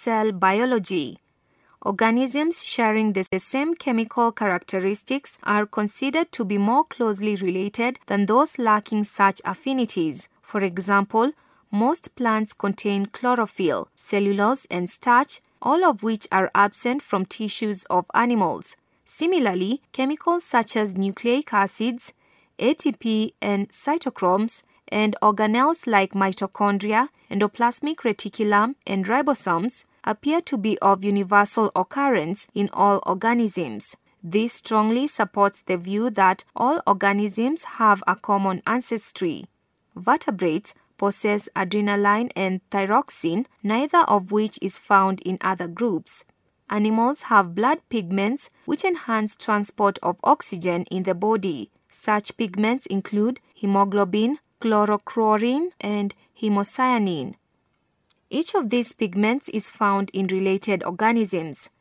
cell biology. Organisms sharing the same chemical characteristics are considered to be more closely related than those lacking such affinities. For example, most plants contain chlorophyll, cellulose, and starch, all of which are absent from tissues of animals. Similarly, chemicals such as nucleic acids, ATP, and cytochromes, and organelles like mitochondria, endoplasmic reticulum, and ribosomes appear to be of universal occurrence in all organisms. This strongly supports the view that all organisms have a common ancestry. Vertebrates possess adrenaline and thyroxine, neither of which is found in other groups. Animals have blood pigments which enhance transport of oxygen in the body. Such pigments include hemoglobin, chlorochlorine, and hemocyanin. Each of these pigments is found in related organisms.